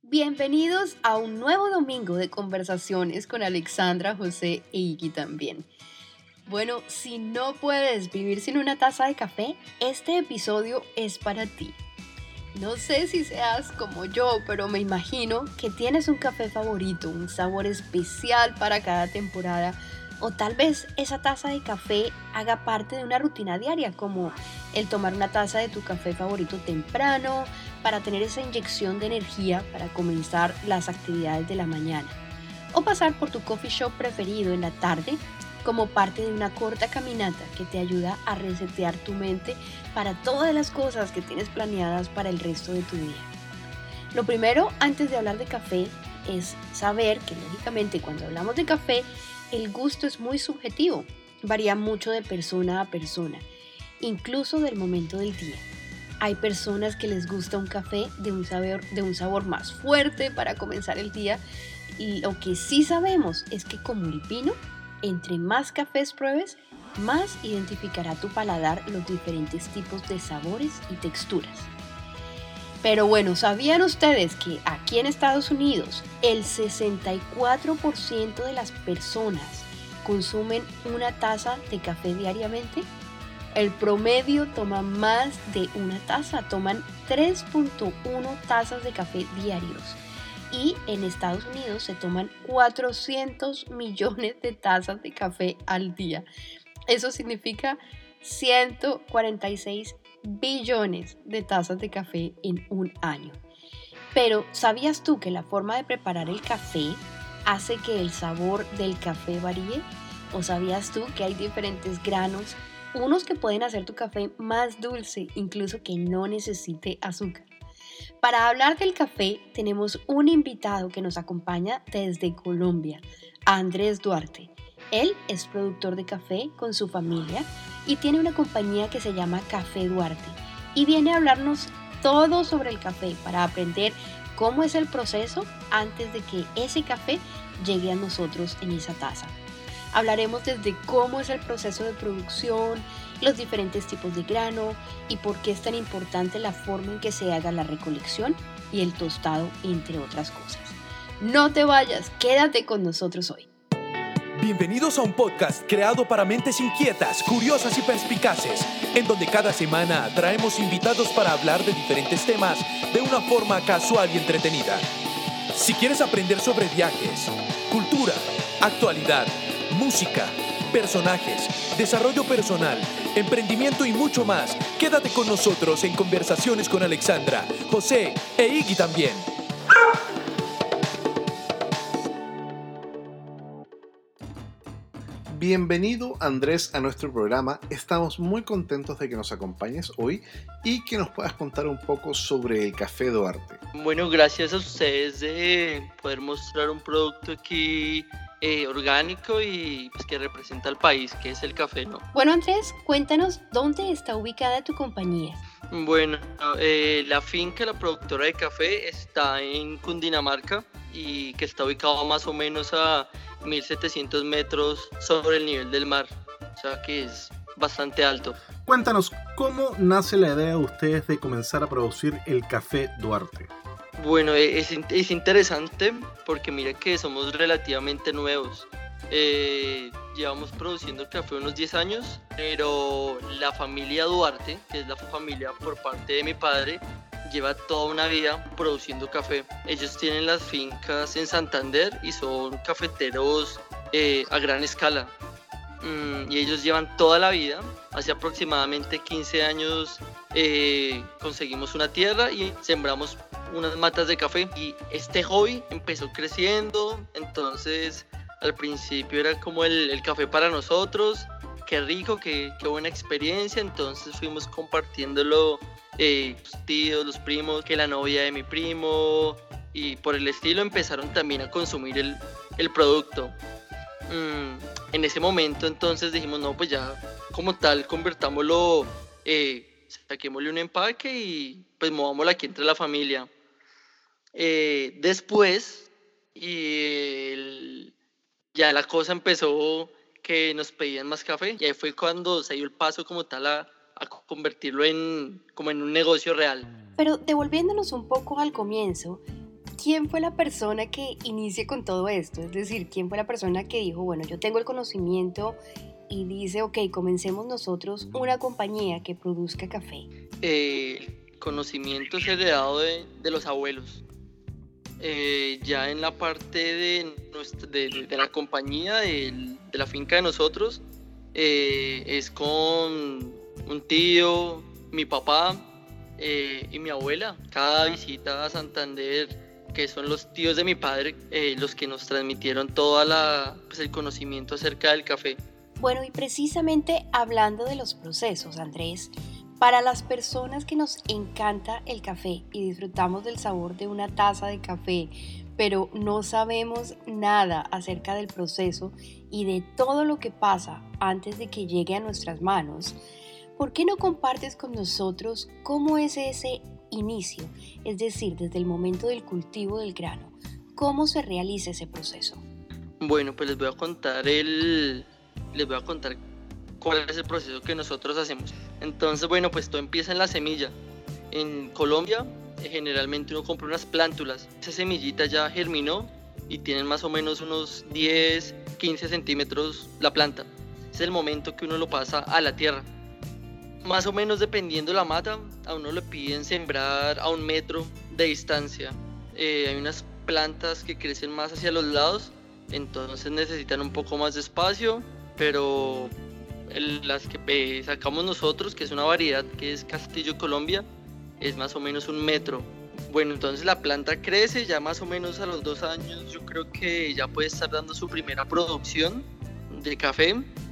Bienvenidos a un nuevo domingo de conversaciones con Alexandra, José e Iggy también. Bueno, si no puedes vivir sin una taza de café, este episodio es para ti. No sé si seas como yo, pero me imagino que tienes un café favorito, un sabor especial para cada temporada, o tal vez esa taza de café haga parte de una rutina diaria, como el tomar una taza de tu café favorito temprano, para tener esa inyección de energía para comenzar las actividades de la mañana, o pasar por tu coffee shop preferido en la tarde como parte de una corta caminata que te ayuda a resetear tu mente para todas las cosas que tienes planeadas para el resto de tu día. Lo primero, antes de hablar de café, es saber que lógicamente cuando hablamos de café, el gusto es muy subjetivo, varía mucho de persona a persona, incluso del momento del día. Hay personas que les gusta un café de un sabor más fuerte para comenzar el día, y lo que sí sabemos es que como el vino, entre más cafés pruebes, más identificará tu paladar los diferentes tipos de sabores y texturas. Pero bueno, ¿sabían ustedes que aquí en Estados Unidos el 64% de las personas consumen una taza de café diariamente? El promedio toma más de una taza, toman 3.1 tazas de café diarios. Y en Estados Unidos se toman 400 millones de tazas de café al día. Eso significa 146 billones de tazas de café en un año. Pero ¿sabías tú que la forma de preparar el café hace que el sabor del café varíe? ¿O sabías tú que hay diferentes granos, unos que pueden hacer tu café más dulce, incluso que no necesite azúcar? Para hablar del café, tenemos un invitado que nos acompaña desde Colombia, Andrés Duarte. Él es productor de café con su familia y tiene una compañía que se llama Café Duarte y viene a hablarnos todo sobre el café para aprender cómo es el proceso antes de que ese café llegue a nosotros en esa taza. Hablaremos desde cómo es el proceso de producción, los diferentes tipos de grano y por qué es tan importante la forma en que se haga la recolección y el tostado, entre otras cosas. No te vayas, quédate con nosotros hoy. Bienvenidos a un podcast creado para mentes inquietas, curiosas y perspicaces, en donde cada semana traemos invitados para hablar de diferentes temas de una forma casual y entretenida. Si quieres aprender sobre viajes, cultura, actualidad, música, personajes, desarrollo personal, emprendimiento y mucho más, quédate con nosotros en Conversaciones con Alexandra, José e Iggy también. Bienvenido Andrés a nuestro programa. Estamos muy contentos de que nos acompañes hoy y que nos puedas contar un poco sobre el Café Duarte. Bueno, gracias a ustedes de poder mostrar un producto aquí orgánico y pues, que representa al país, que es el café, ¿no? Bueno, Andrés, cuéntanos dónde está ubicada tu compañía. Bueno, la finca, la productora de café, está en Cundinamarca y que está ubicado más o menos a 1700 metros sobre el nivel del mar, o sea que es bastante alto. Cuéntanos, ¿cómo nace la idea de ustedes de comenzar a producir el Café Duarte? Bueno, es interesante porque mira que somos relativamente nuevos. Llevamos produciendo café unos 10 años, pero la familia Duarte, que es la familia por parte de mi padre, lleva toda una vida produciendo café. Ellos tienen las fincas en Santander y son cafeteros a gran escala. Y ellos llevan toda la vida. Hace aproximadamente 15 años conseguimos una tierra y sembramos unas matas de café. Y este hobby empezó creciendo, entonces al principio era como el café para nosotros. Qué rico, qué buena experiencia. Entonces fuimos compartiéndolo, los tíos, los primos, que la novia de mi primo y por el estilo empezaron también a consumir el producto. En ese momento entonces dijimos, no, pues ya como tal convertámoslo, saquémosle un empaque y pues movámoslo aquí entre la familia. Después ya la cosa empezó que nos pedían más café y ahí fue cuando se dio el paso como tal a convertirlo como en un negocio real. Pero devolviéndonos un poco al comienzo, ¿quién fue la persona que inicia con todo esto? Es decir, ¿quién fue la persona que dijo, bueno, yo tengo el conocimiento y dice, ok, comencemos nosotros una compañía que produzca café? El conocimiento es heredado de los abuelos. Ya en la parte de la compañía, de la finca de nosotros, es con un tío, mi papá y mi abuela. Cada visita a Santander, que son los tíos de mi padre, los que nos transmitieron pues el conocimiento acerca del café. Bueno, y precisamente hablando de los procesos, Andrés, para las personas que nos encanta el café y disfrutamos del sabor de una taza de café, pero no sabemos nada acerca del proceso y de todo lo que pasa antes de que llegue a nuestras manos, ¿por qué no compartes con nosotros cómo es ese inicio? Es decir, desde el momento del cultivo del grano, ¿cómo se realiza ese proceso? Bueno, pues les voy a contar cuál es el proceso que nosotros hacemos. Entonces, bueno, pues todo empieza en la semilla. En Colombia, generalmente uno compra unas plántulas. Esa semillita ya germinó y tienen más o menos unos 10, 15 centímetros la planta. Es el momento que uno lo pasa a la tierra. Más o menos dependiendo la mata, a uno le piden sembrar a 1 metro de distancia. Hay unas plantas que crecen más hacia los lados, entonces necesitan un poco más de espacio, pero las que sacamos nosotros, que es una variedad que es Castillo Colombia, es más o menos 1 metro. Bueno, entonces la planta crece, ya más o menos a los 2 años yo creo que ya puede estar dando su primera producción de café.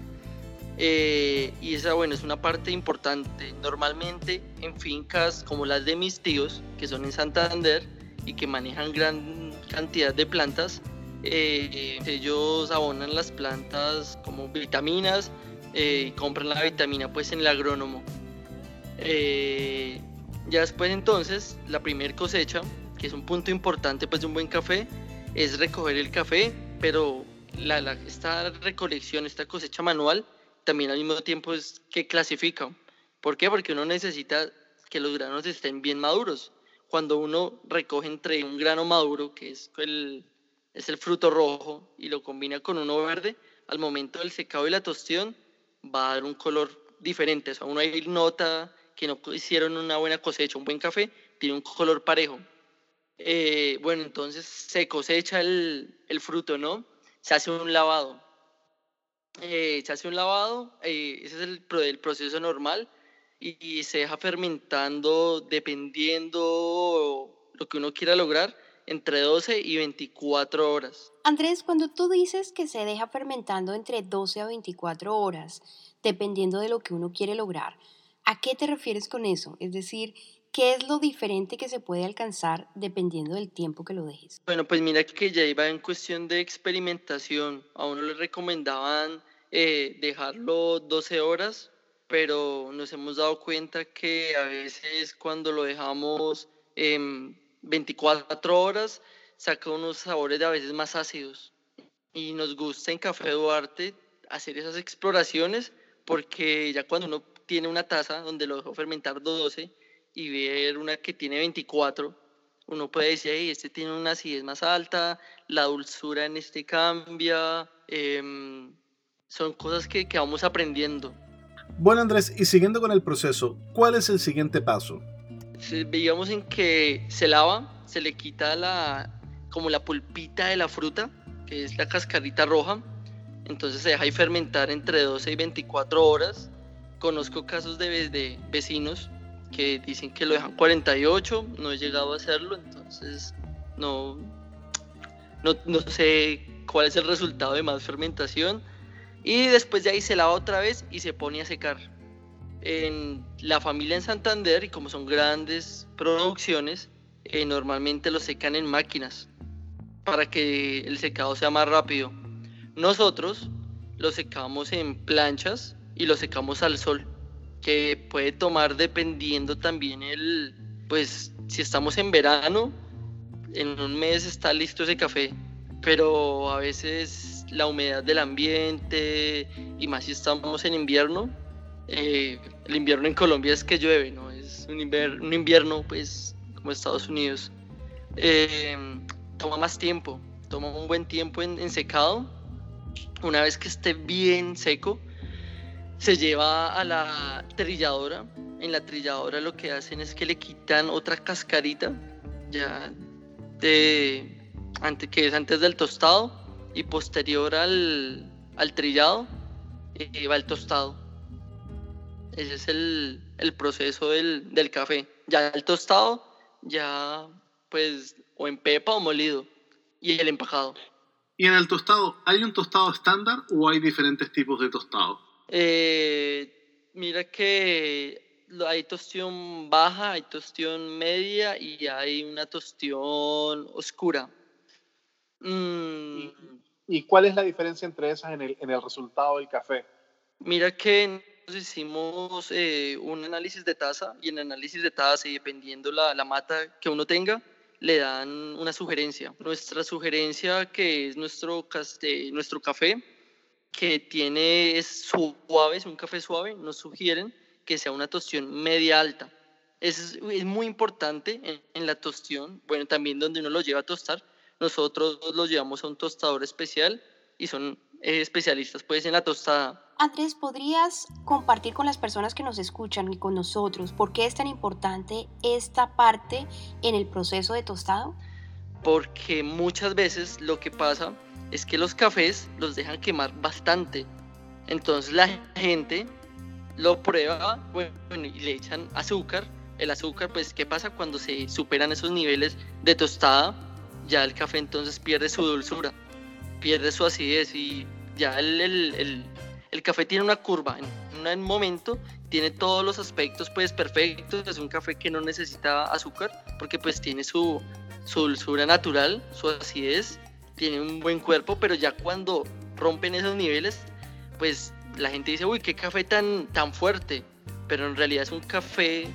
Y esa, bueno, es una parte importante. Normalmente en fincas como las de mis tíos, que son en Santander y que manejan gran cantidad de plantas, ellos abonan las plantas como vitaminas, y compran la vitamina pues en el agrónomo. Ya después entonces la primer cosecha, que es un punto importante pues de un buen café, es recoger el café, pero esta recolección, esta cosecha manual, también al mismo tiempo es que clasifica. ¿Por qué? Porque uno necesita que los granos estén bien maduros. Cuando uno recoge entre un grano maduro, que es el fruto rojo, y lo combina con uno verde, al momento del secado y la tostión va a dar un color diferente. O sea, uno ahí nota que no hicieron una buena cosecha. Un buen café tiene un color parejo. Bueno, entonces se cosecha el fruto, ¿no? Se hace un lavado. Ese es el proceso normal, y se deja fermentando dependiendo lo que uno quiera lograr entre 12 y 24 horas. Andrés, cuando tú dices que se deja fermentando entre 12 a 24 horas, dependiendo de lo que uno quiere lograr, ¿a qué te refieres con eso? Es decir, ¿qué es lo diferente que se puede alcanzar dependiendo del tiempo que lo dejes? Bueno, pues mira que ya iba en cuestión de experimentación. A uno le recomendaban dejarlo 12 horas, pero nos hemos dado cuenta que a veces cuando lo dejamos 24 horas, saca unos sabores a veces más ácidos. Y nos gusta en Café Duarte hacer esas exploraciones, porque ya cuando uno tiene una taza donde lo dejó fermentar 12 y ver una que tiene 24, uno puede decir, hey, este tiene una acidez más alta, la dulzura en este cambia. Son cosas que vamos aprendiendo. Bueno, Andrés, y siguiendo con el proceso, ¿cuál es el siguiente paso? Digamos en que se lava, se le quita como la pulpita de la fruta, que es la cascarita roja, entonces se deja ahí fermentar entre 12 y 24 horas. Conozco casos de vecinos que dicen que lo dejan 48, no he llegado a hacerlo, entonces no sé cuál es el resultado de más fermentación. Y después de ahí se lava otra vez y se pone a secar. En la familia en Santander, y como son grandes producciones, normalmente lo secan en máquinas para que el secado sea más rápido. Nosotros lo secamos en planchas y lo secamos al sol, que puede tomar, dependiendo también pues si estamos en verano, en 1 mes está listo ese café, pero a veces la humedad del ambiente, y más si estamos en invierno, el invierno en Colombia es que llueve, no es un invierno pues como Estados Unidos, toma más tiempo, toma un buen tiempo en secado. Una vez que esté bien seco, se lleva a la trilladora. En la trilladora lo que hacen es que le quitan otra cascarita, ya que es antes del tostado, y posterior al trillado va el tostado. Ese es el proceso del café. Ya el tostado, ya pues o en pepa o molido, y el empajado. Y en el tostado, ¿hay un tostado estándar o hay diferentes tipos de tostado? Mira que hay tostión baja, hay tostión media y hay una tostión oscura. ¿Y cuál es la diferencia entre esas en el resultado del café? Mira que nosotros hicimos un análisis de taza, y en el análisis de taza, y dependiendo la mata que uno tenga, le dan una sugerencia. Nuestra sugerencia, que es nuestro café, que es suave, es un café suave, nos sugieren que sea una tostión media alta. Es muy importante en la tostión, bueno, también donde uno lo lleva a tostar. Nosotros los llevamos a un tostador especial y son especialistas pues en la tostada. Andrés, ¿podrías compartir con las personas que nos escuchan y con nosotros por qué es tan importante esta parte en el proceso de tostado? Porque muchas veces lo que pasa es que los cafés los dejan quemar bastante. Entonces la gente lo prueba, bueno, y le echan azúcar. El azúcar, pues, ¿qué pasa cuando se superan esos niveles de tostada? Ya el café entonces pierde su dulzura, pierde su acidez, y ya el café tiene una curva. En un momento tiene todos los aspectos pues perfectos. Es un café que no necesita azúcar porque pues tiene su dulzura natural, su acidez, tiene un buen cuerpo, pero ya cuando rompen esos niveles, pues la gente dice, uy, qué café tan fuerte, pero en realidad es un café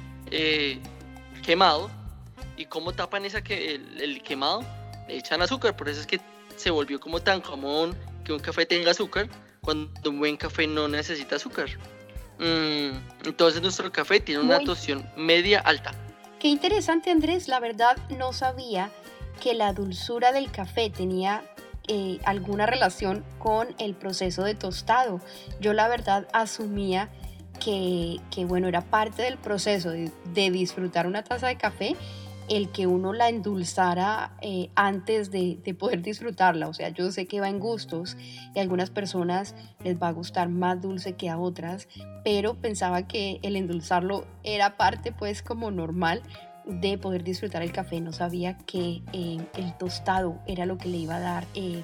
quemado. ¿Y cómo tapan el quemado? Le echan azúcar. Por eso es que se volvió como tan común que un café tenga azúcar, cuando un buen café no necesita azúcar. Entonces nuestro café tiene una tostión media alta. Qué interesante, Andrés. La verdad no sabía que la dulzura del café tenía alguna relación con el proceso de tostado. Yo la verdad asumía que bueno, era parte del proceso de disfrutar una taza de café el que uno la endulzara antes de poder disfrutarla. O sea, yo sé que va en gustos y a algunas personas les va a gustar más dulce que a otras, pero pensaba que el endulzarlo era parte pues como normal de poder disfrutar el café. No sabía que el tostado era lo que le iba a dar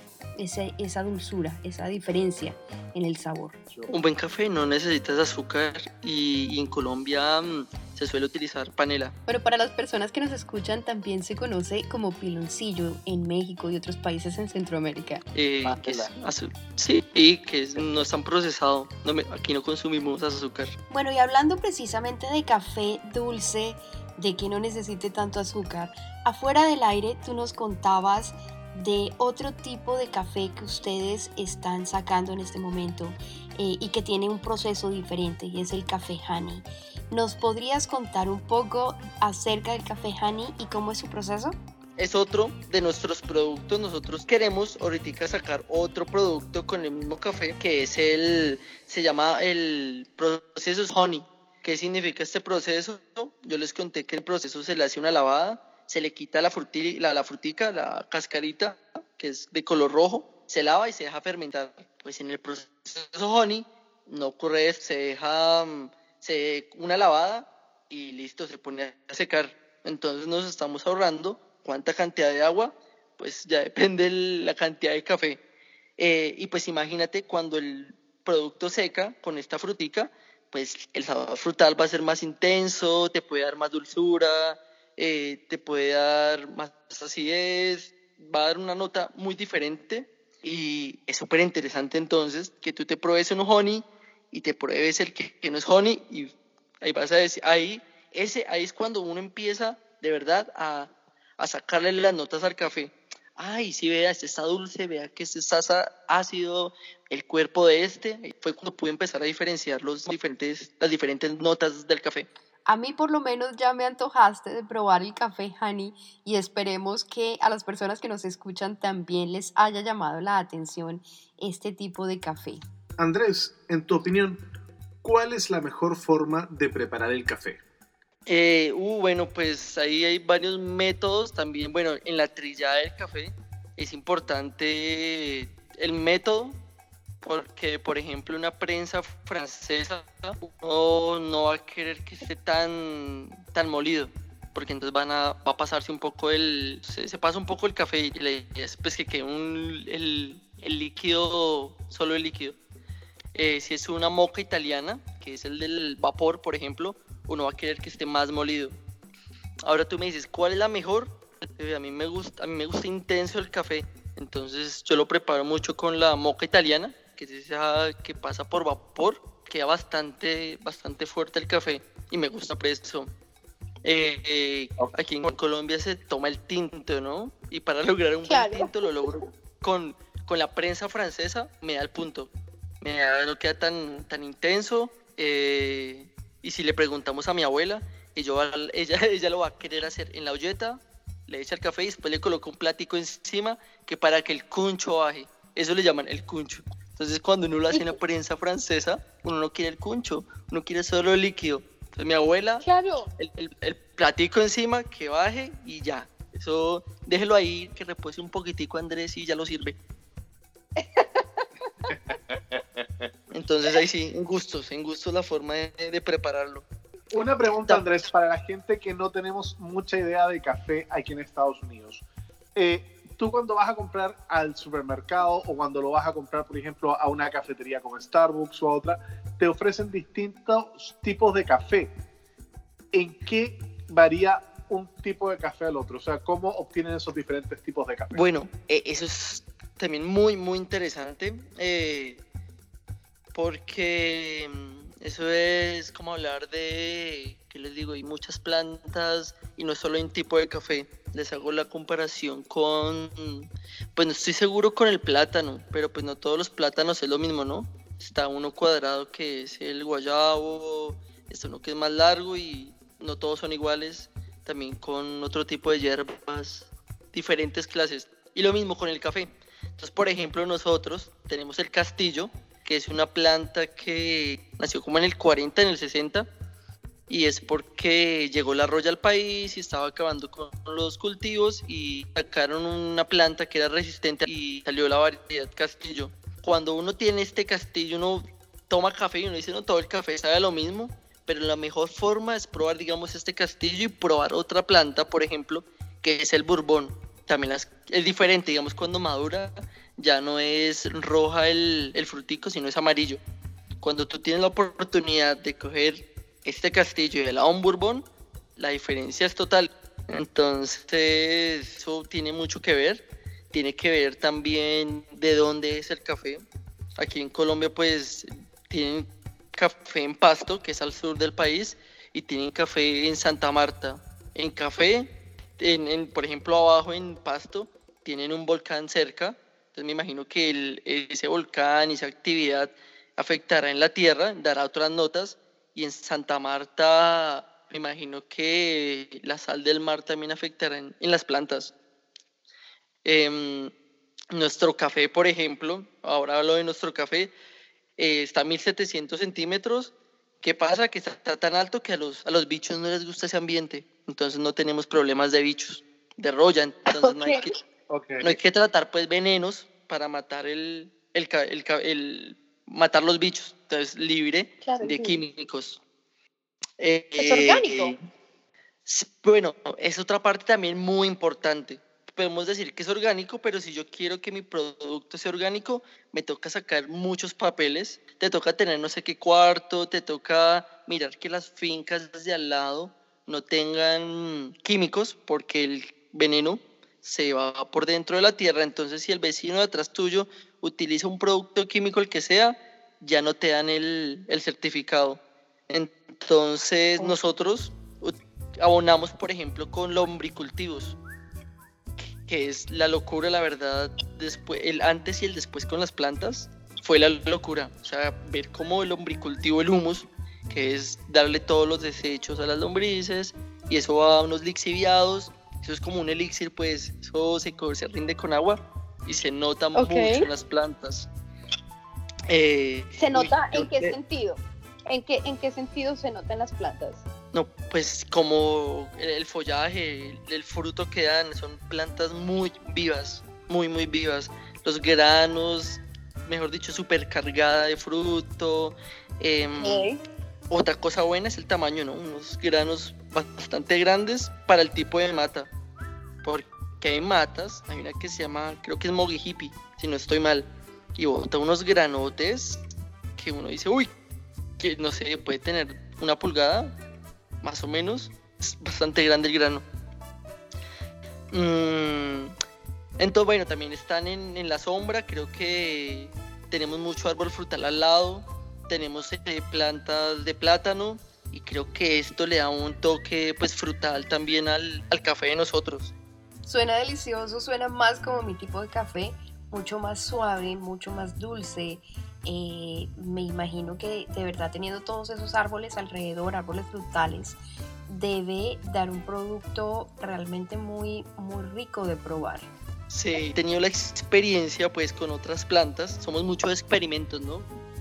esa dulzura, esa diferencia en el sabor. Un buen café no necesitas azúcar, y en Colombia se suele utilizar panela. Pero para las personas que nos escuchan, también se conoce como piloncillo en México y otros países en Centroamérica. Que es azul. Sí, y que no es tan procesado. Aquí no consumimos azúcar. Bueno, y hablando precisamente de café dulce, de que no necesite tanto azúcar, afuera del aire tú nos contabas de otro tipo de café que ustedes están sacando en este momento y que tiene un proceso diferente, y es el café honey. ¿Nos podrías contar un poco acerca del café honey y cómo es su proceso? Es otro de nuestros productos. Nosotros queremos ahorita sacar otro producto con el mismo café, que se llama el proceso honey. ¿Qué significa este proceso? Yo les conté que el proceso se le hace una lavada, se le quita la frutica, la cascarita, que es de color rojo, se lava y se deja fermentar. Pues en el proceso honey no ocurre eso, se deja una lavada y listo, se pone a secar. Entonces nos estamos ahorrando. ¿Cuánta cantidad de agua? Pues ya depende de la cantidad de café. Y pues imagínate, cuando el producto seca con esta frutica, pues el sabor frutal va a ser más intenso, te puede dar más dulzura, te puede dar más acidez, va a dar una nota muy diferente, y es súper interesante entonces que tú te pruebes un honey y te pruebes el que no es honey, y ahí vas a decir, ahí es cuando uno empieza de verdad a sacarle las notas al café. Ay, sí, vea, este está dulce, vea que este está ácido, el cuerpo de fue cuando pude empezar a diferenciar las diferentes notas del café. A mí por lo menos ya me antojaste de probar el café honey y esperemos que a las personas que nos escuchan también les haya llamado la atención este tipo de café. Andrés, en tu opinión, ¿cuál es la mejor forma de preparar el café? Bueno, pues ahí hay varios métodos también. Bueno, en la trillada del café es importante el método, porque por ejemplo una prensa francesa no va a querer que esté tan molido, porque entonces va a pasarse un poco se pasa un poco el café y la idea es pues que quede el líquido, solo el líquido. Si es una moka italiana, que es el del vapor, por ejemplo, uno va a querer que esté más molido. Ahora tú me dices, ¿cuál es la mejor? A mí me gusta intenso el café, entonces yo lo preparo mucho con la moka italiana, que es esa que pasa por vapor, queda bastante fuerte el café y me gusta por eso. Aquí en Colombia se toma el tinto, ¿no? Y para lograr un buen tinto lo logro con la prensa francesa, me da el punto. No queda tan intenso. Y si le preguntamos a mi abuela, ella lo va a querer hacer en la olleta, le echa el café y después le coloca un platico encima que para que el cuncho baje. Eso le llaman el cuncho. Entonces cuando uno lo hace en la prensa francesa, uno no quiere el cuncho, uno quiere solo el líquido. Entonces mi abuela, el platico encima, que baje y ya. Eso déjelo ahí, que repose un poquitico Andrés y ya lo sirve. Entonces ahí sí, en gustos la forma de prepararlo. Una pregunta, Andrés, para la gente que no tenemos mucha idea de café aquí en Estados Unidos. Tú cuando vas a comprar al supermercado o cuando lo vas a comprar, por ejemplo, a una cafetería como Starbucks o a otra, te ofrecen distintos tipos de café. ¿En qué varía un tipo de café al otro? O sea, ¿cómo obtienen esos diferentes tipos de café? Bueno, eso es también muy, muy interesante, porque eso es como hablar de, ¿qué les digo? Hay muchas plantas y no es solo un tipo de café. Les hago la comparación con, pues no estoy seguro con el plátano, pero pues no todos los plátanos es lo mismo, ¿no? Está uno cuadrado que es el guayabo, está uno que es más largo y no todos son iguales, también con otro tipo de hierbas, diferentes clases. Y lo mismo con el café. Entonces, por ejemplo, nosotros tenemos el castillo, que es una planta que nació como en el 40, en el 60, y es porque llegó la roya al país y estaba acabando con los cultivos y sacaron una planta que era resistente y salió la variedad castillo. Cuando uno tiene este castillo, uno toma café y uno dice, no, todo el café sabe lo mismo, pero la mejor forma es probar, digamos, este castillo y probar otra planta, por ejemplo, que es el bourbon. También es diferente, digamos, cuando madura ya no es roja el frutico, sino es amarillo. Cuando tú tienes la oportunidad de coger este castillo y el un bourbon, la diferencia es total. Entonces eso tiene mucho que ver. Tiene que ver también de dónde es el café. Aquí en Colombia pues tienen café en Pasto, que es al sur del país, y tienen café en Santa Marta. En café, por ejemplo, abajo en Pasto tienen un volcán cerca. Entonces me imagino que ese volcán y esa actividad afectará en la tierra, dará otras notas. Y en Santa Marta me imagino que la sal del mar también afectará en las plantas. Nuestro café, por ejemplo, ahora hablo de nuestro café, está a 1700 centímetros. ¿Qué pasa? Que está tan alto que a los bichos no les gusta ese ambiente. Entonces no tenemos problemas de bichos, de roya. Entonces no hay que tratar pues venenos para matar matar los bichos. Entonces libre de químicos. ¿Es orgánico? Bueno, es otra parte también muy importante. Podemos decir que es orgánico, pero si yo quiero que mi producto sea orgánico, me toca sacar muchos papeles, te toca tener no sé qué cuarto, te toca mirar que las fincas de al lado no tengan químicos, porque el veneno se va por dentro de la tierra. Entonces si el vecino de atrás tuyo utiliza un producto químico, el que sea, ya no te dan el certificado. Entonces nosotros abonamos, por ejemplo, con lombricultivos, que es la locura, la verdad. Después, el antes y el después con las plantas fue la locura. O sea, ver cómo el lombricultivo, el humus, que que es darle todos los desechos a las lombrices, y eso va a unos lixiviados. Eso es como un elixir, pues eso se rinde con agua y se nota mucho en las plantas. ¿Se nota en qué sentido? ¿En qué sentido se nota en las plantas? No, pues como el follaje, el fruto que dan, son plantas muy vivas, muy vivas. Los granos, mejor dicho, súper cargada de fruto. Otra cosa buena es el tamaño, ¿no? Unos granos bastante grandes para el tipo de mata. Porque hay matas, hay una que se llama, creo que es mogihipi, si no estoy mal, y bota unos granotes que uno dice, uy, que no sé, puede tener 1 pulgada, más o menos, es bastante grande el grano. Entonces, bueno, también están en la sombra, creo que tenemos mucho árbol frutal al lado, tenemos plantas de plátano, y creo que esto le da un toque pues frutal también al café de nosotros. Suena delicioso, suena más como mi tipo de café, mucho más suave, mucho más dulce. Me imagino que de verdad teniendo todos esos árboles alrededor, árboles frutales, debe dar un producto realmente muy rico de probar. Sí, he tenido la experiencia pues con otras plantas, somos muchos experimentos, ¿no?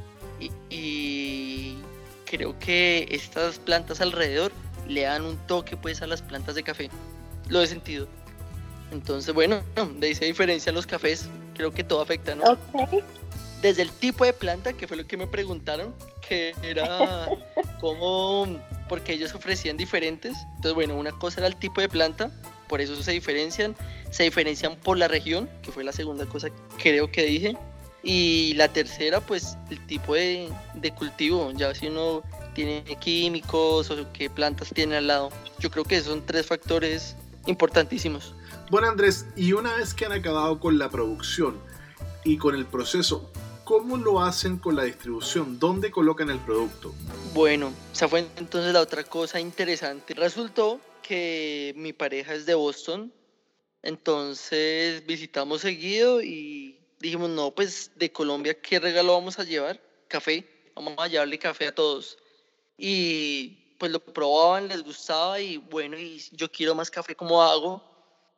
Y creo que estas plantas alrededor le dan un toque pues a las plantas de café, lo he sentido. Entonces, bueno, de ahí se diferencian los cafés, creo que todo afecta, ¿no? Okay. Desde el tipo de planta, que fue lo que me preguntaron, que era cómo, porque ellos ofrecían diferentes. Entonces, bueno, una cosa era el tipo de planta, por eso se diferencian por la región, que fue la segunda cosa creo que dije, y la tercera, pues, el tipo de cultivo, ya si uno tiene químicos o qué plantas tiene al lado. Yo creo que esos son 3 factores importantísimos. Bueno, Andrés, y una vez que han acabado con la producción y con el proceso, ¿cómo lo hacen con la distribución? ¿Dónde colocan el producto? Bueno, esa fue entonces la otra cosa interesante. Resultó que mi pareja es de Boston, entonces visitamos seguido y dijimos, no, pues de Colombia, ¿qué regalo vamos a llevar? Café, vamos a llevarle café a todos. Y pues lo probaban, les gustaba y bueno, y yo quiero más café, ¿cómo hago?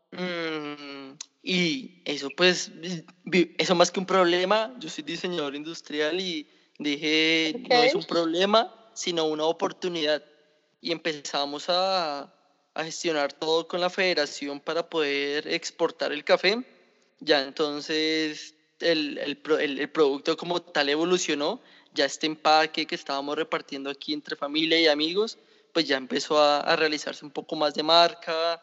Y eso pues, eso más que un problema, yo soy diseñador industrial y dije, no es un problema, sino una oportunidad. Y empezamos a gestionar todo con la federación para poder exportar el café. Ya entonces el producto como tal evolucionó, ya este empaque que estábamos repartiendo aquí entre familia y amigos, pues ya empezó a realizarse un poco más de marca.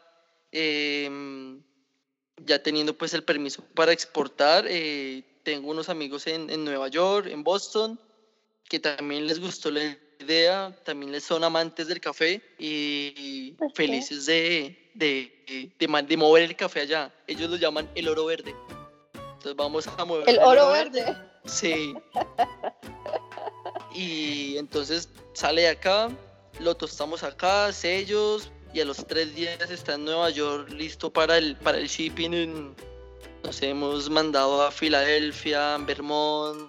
Ya teniendo pues el permiso para exportar, tengo unos amigos en Nueva York, en Boston, que también les gustó la idea, también les son amantes del café y felices de mover el café allá. Ellos lo llaman el oro verde. Entonces vamos a mover el oro verde. Sí. Y entonces sale de acá, lo tostamos acá, sellos, y a los 3 días está en Nueva York listo para el shipping. Nos hemos mandado a Filadelfia, Vermont,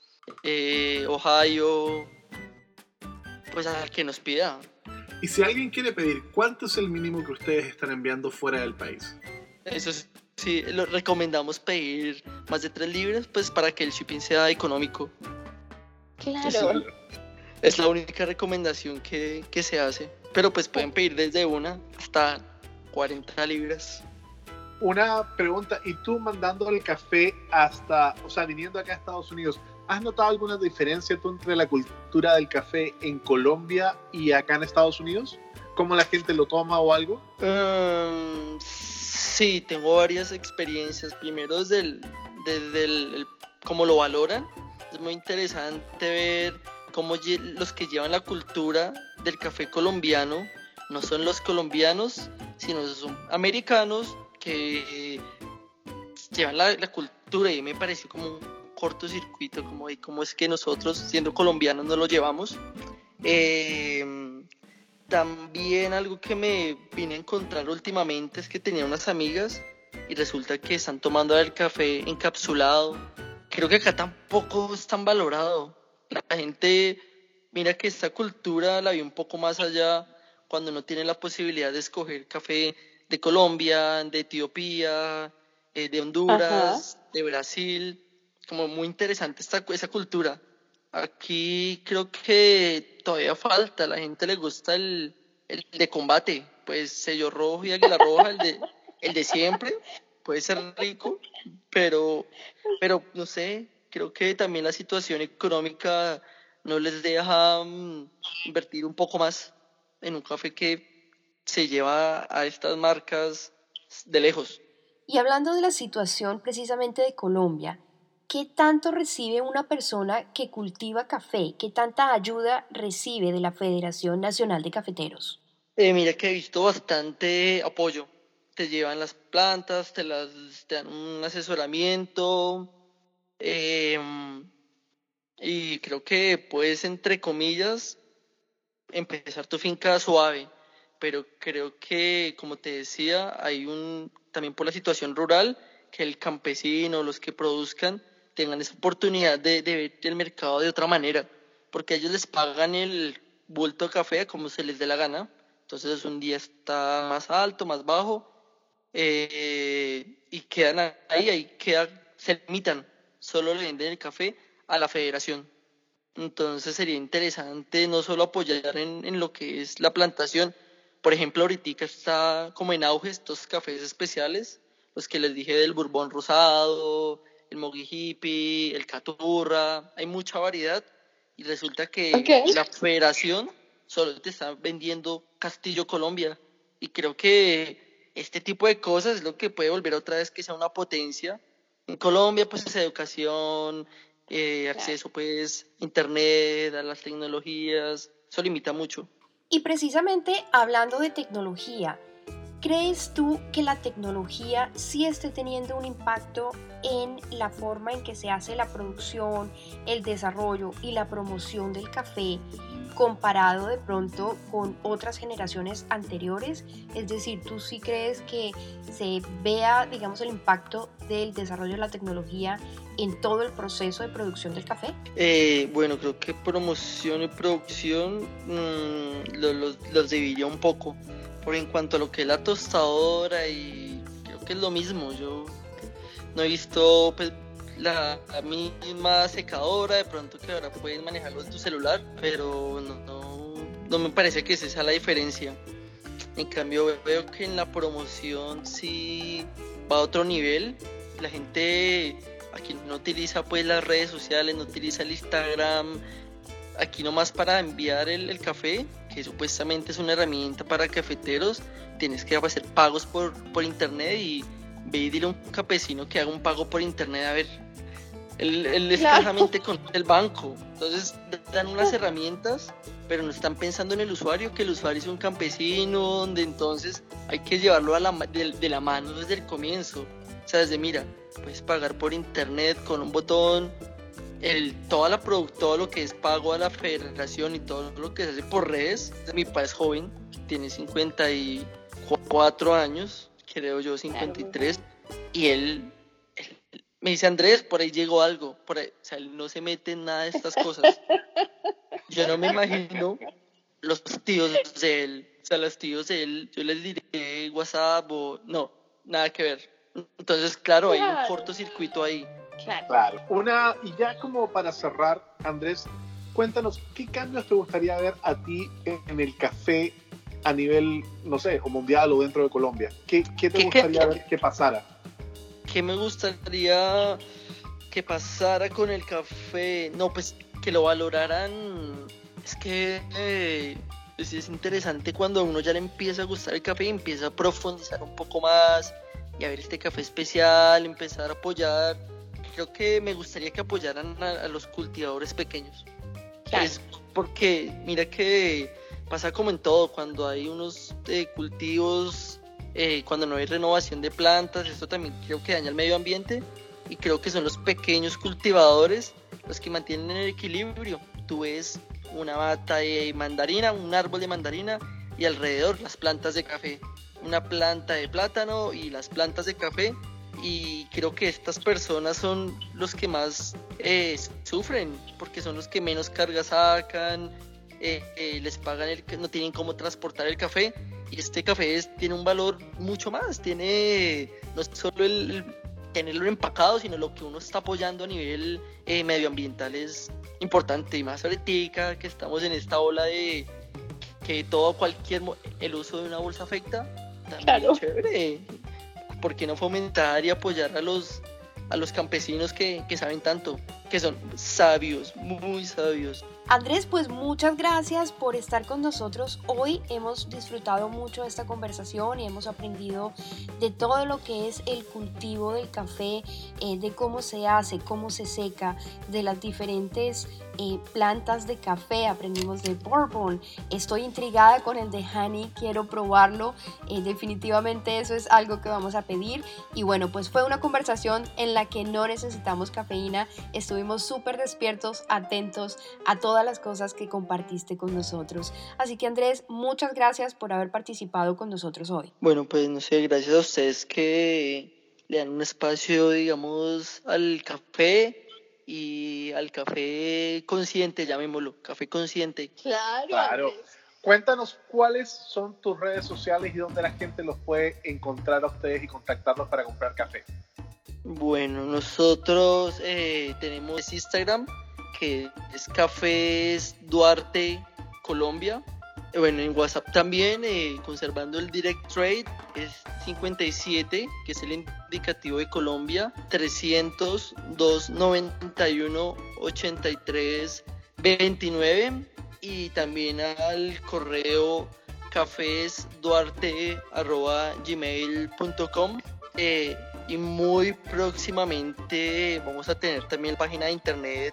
Ohio, pues a que nos pida. Y si alguien quiere pedir, ¿cuánto es el mínimo que ustedes están enviando fuera del país? Eso sí, lo recomendamos pedir más de 3 libras, pues para que el shipping sea económico. Claro. Es la única recomendación que se hace. Pero pues pueden pedir desde 1 hasta 40 libras. Una pregunta, ¿y tú mandando el café viniendo acá a Estados Unidos, has notado alguna diferencia tú entre la cultura del café en Colombia y acá en Estados Unidos? ¿Cómo la gente lo toma o algo? Sí, tengo varias experiencias. Primero desde cómo lo valoran. Es muy interesante ver cómo los que llevan la cultura del café colombiano no son los colombianos, sino son americanos que llevan la cultura, y me pareció como un cortocircuito, como cómo es que nosotros, siendo colombianos, no lo llevamos. También algo que me vine a encontrar últimamente es que tenía unas amigas y resulta que están tomando el café encapsulado. Creo que acá tampoco es tan valorado. La gente mira que esta cultura la vi un poco más allá cuando uno tiene la posibilidad de escoger café de Colombia, de Etiopía, de Honduras, de Brasil. Como muy interesante esa cultura. Aquí creo que todavía falta, a la gente le gusta el de combate, pues sello rojo y águila roja, el de siempre, puede ser rico, pero no sé, creo que también la situación económica no les deja invertir un poco más en un café que se lleva a estas marcas de lejos. Y hablando de la situación precisamente de Colombia, ¿qué tanto recibe una persona que cultiva café? ¿Qué tanta ayuda recibe de la Federación Nacional de Cafeteros? Mira que he visto bastante apoyo. Te llevan las plantas, te dan un asesoramiento, y creo que puedes, entre comillas, empezar tu finca suave, pero creo que, como te decía, también por la situación rural, que el campesino, los que produzcan, tengan esa oportunidad de ver el mercado de otra manera, porque ellos les pagan el bulto de café como se les dé la gana, entonces un día está más alto, más bajo, y quedan ahí se limitan, solo le venden el café a la federación. Entonces sería interesante no solo apoyar en lo que es la plantación. Por ejemplo, ahorita está como en auge estos cafés especiales, los que les dije del Bourbon rosado, el Mogi Hippie, el Caturra, hay mucha variedad y resulta que la federación solo te está vendiendo Castillo Colombia y creo que este tipo de cosas es lo que puede volver otra vez que sea una potencia. En Colombia pues es educación, acceso pues internet, a las tecnologías, eso limita mucho. Y precisamente hablando de tecnología, ¿crees tú que la tecnología sí esté teniendo un impacto en la forma en que se hace la producción, el desarrollo y la promoción del café comparado de pronto con otras generaciones anteriores? Es decir, ¿tú sí crees que se vea, digamos, el impacto del desarrollo de la tecnología en todo el proceso de producción del café? Bueno, creo que promoción y producción los dividiría un poco. Por en cuanto a lo que es la tostadora, y creo que es lo mismo. Yo no he visto pues, la misma secadora, de pronto que ahora puedes manejarlo en tu celular, pero no me parece que esa sea la diferencia. En cambio veo que en la promoción sí va a otro nivel. La gente aquí no utiliza pues las redes sociales, no utiliza el Instagram, aquí nomás para enviar el café, que supuestamente es una herramienta para cafeteros, tienes que hacer pagos por internet y ve y dile a un campesino que haga un pago por internet, a ver, él es precisamente con el banco, entonces dan unas herramientas, pero no están pensando en el usuario, que el usuario es un campesino, donde entonces hay que llevarlo de la mano desde el comienzo, o sea, desde mira, puedes pagar por internet con un botón, todo lo que es pago a la federación y todo lo que se hace por redes. Mi papá es joven, tiene 54 años, creo yo 53, y él me dice, Andrés, por ahí llegó algo, por ahí, o sea, él no se mete en nada de estas cosas. Yo no me imagino los tíos de él, o sea, los tíos de él, yo les diré WhatsApp o no, nada que ver. Entonces, claro, hay un cortocircuito ahí. Claro. Y ya como para cerrar, Andrés, cuéntanos, ¿qué cambios te gustaría ver a ti en el café a nivel, no sé, o mundial o dentro de Colombia? ¿Qué te gustaría ver que pasara? ¿Qué me gustaría que pasara con el café? No, pues que lo valoraran. Es que es interesante cuando a uno ya le empieza a gustar el café y empieza a profundizar un poco más y a ver este café especial, empezar a apoyar. Creo que me gustaría que apoyaran a los cultivadores pequeños. Claro. Es porque mira que pasa como en todo, cuando hay unos cultivos, cuando no hay renovación de plantas, esto también creo que daña el medio ambiente y creo que son los pequeños cultivadores los que mantienen el equilibrio. Tú ves una mata de mandarina, un árbol de mandarina y alrededor las plantas de café, una planta de plátano y las plantas de café, y creo que estas personas son los que más sufren, porque son los que menos carga sacan, les pagan, no tienen cómo transportar el café, y este café tiene un valor mucho más, tiene no solo el tenerlo empacado, sino lo que uno está apoyando a nivel medioambiental es importante, y más ahorita que estamos en esta ola de que el uso de una bolsa afecta, también Claro. es chévere. ¿Por qué no fomentar y apoyar a los campesinos que saben tanto, que son sabios, muy sabios? Andrés, pues muchas gracias por estar con nosotros hoy. Hemos disfrutado mucho de esta conversación y hemos aprendido de todo lo que es el cultivo del café, de cómo se hace, cómo se seca, de las diferentes plantas de café. Aprendimos de bourbon. Estoy intrigada con el de honey, quiero probarlo. Definitivamente eso es algo que vamos a pedir. Y bueno, pues fue una conversación en la que no necesitamos cafeína. Estuvimos súper despiertos, atentos a todas las cosas que compartiste con nosotros. Así que Andrés, muchas gracias por haber participado con nosotros hoy. Bueno, pues no sé, gracias a ustedes que le dan un espacio, digamos, al café y al café consciente, llamémoslo, café consciente. Claro. Cuéntanos cuáles son tus redes sociales y dónde la gente los puede encontrar a ustedes y contactarlos para comprar café. Bueno, nosotros tenemos Instagram, que es Cafés Duarte Colombia. Bueno, en WhatsApp también, conservando el Direct Trade, es 57, que es el indicativo de Colombia, 300-291-83-29, y también al correo cafesduarte@gmail.com. Y muy próximamente vamos a tener también la página de internet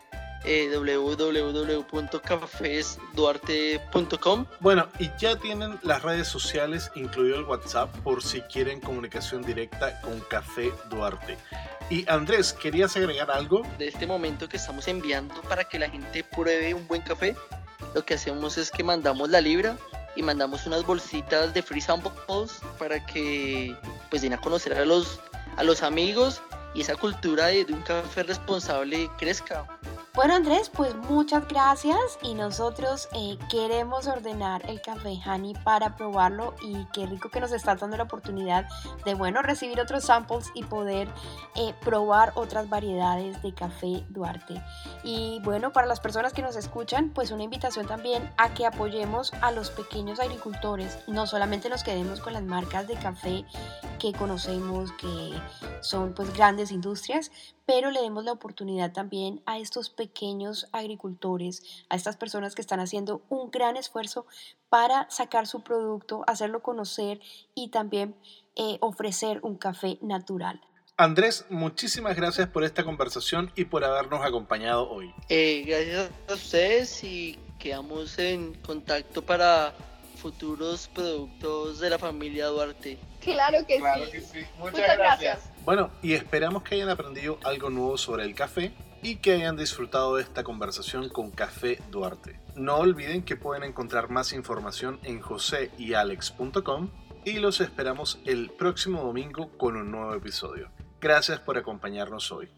www.cafesduarte.com. Bueno, y ya tienen las redes sociales, incluido el WhatsApp, por si quieren comunicación directa con Café Duarte. Y Andrés, ¿querías agregar algo? De este momento que estamos enviando para que la gente pruebe un buen café, lo que hacemos es que mandamos la libra y mandamos unas bolsitas de free samples para que pues den a conocer a los amigos y esa cultura de un café responsable crezca. Bueno Andrés, pues muchas gracias y nosotros queremos ordenar el café honey para probarlo y qué rico que nos está dando la oportunidad de recibir otros samples y poder probar otras variedades de café Duarte. Y bueno, para las personas que nos escuchan, pues una invitación también a que apoyemos a los pequeños agricultores, no solamente nos quedemos con las marcas de café que conocemos que son pues grandes industrias, pero le demos la oportunidad también a estos pequeños agricultores, a estas personas que están haciendo un gran esfuerzo para sacar su producto, hacerlo conocer y también ofrecer un café natural. Andrés, muchísimas gracias por esta conversación y por habernos acompañado hoy. Gracias a ustedes y quedamos en contacto para futuros productos de la familia Duarte. Claro que sí. Muchas gracias. Bueno, y esperamos que hayan aprendido algo nuevo sobre el café y que hayan disfrutado de esta conversación con Café Duarte. No olviden que pueden encontrar más información en joseyalex.com y los esperamos el próximo domingo con un nuevo episodio. Gracias por acompañarnos hoy.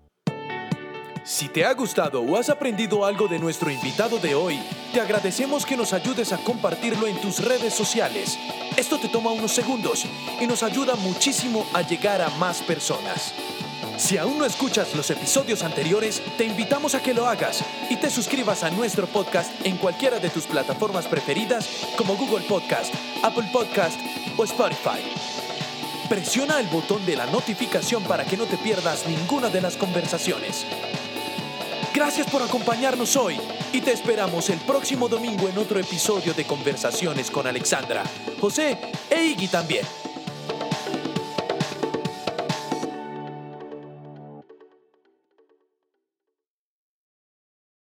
Si te ha gustado o has aprendido algo de nuestro invitado de hoy, te agradecemos que nos ayudes a compartirlo en tus redes sociales. Esto te toma unos segundos y nos ayuda muchísimo a llegar a más personas. Si aún no escuchas los episodios anteriores, te invitamos a que lo hagas y te suscribas a nuestro podcast en cualquiera de tus plataformas preferidas como Google Podcast, Apple Podcast o Spotify. Presiona el botón de la notificación para que no te pierdas ninguna de las conversaciones. Gracias por acompañarnos hoy y te esperamos el próximo domingo en otro episodio de Conversaciones con Alexandra, José e Iggy también.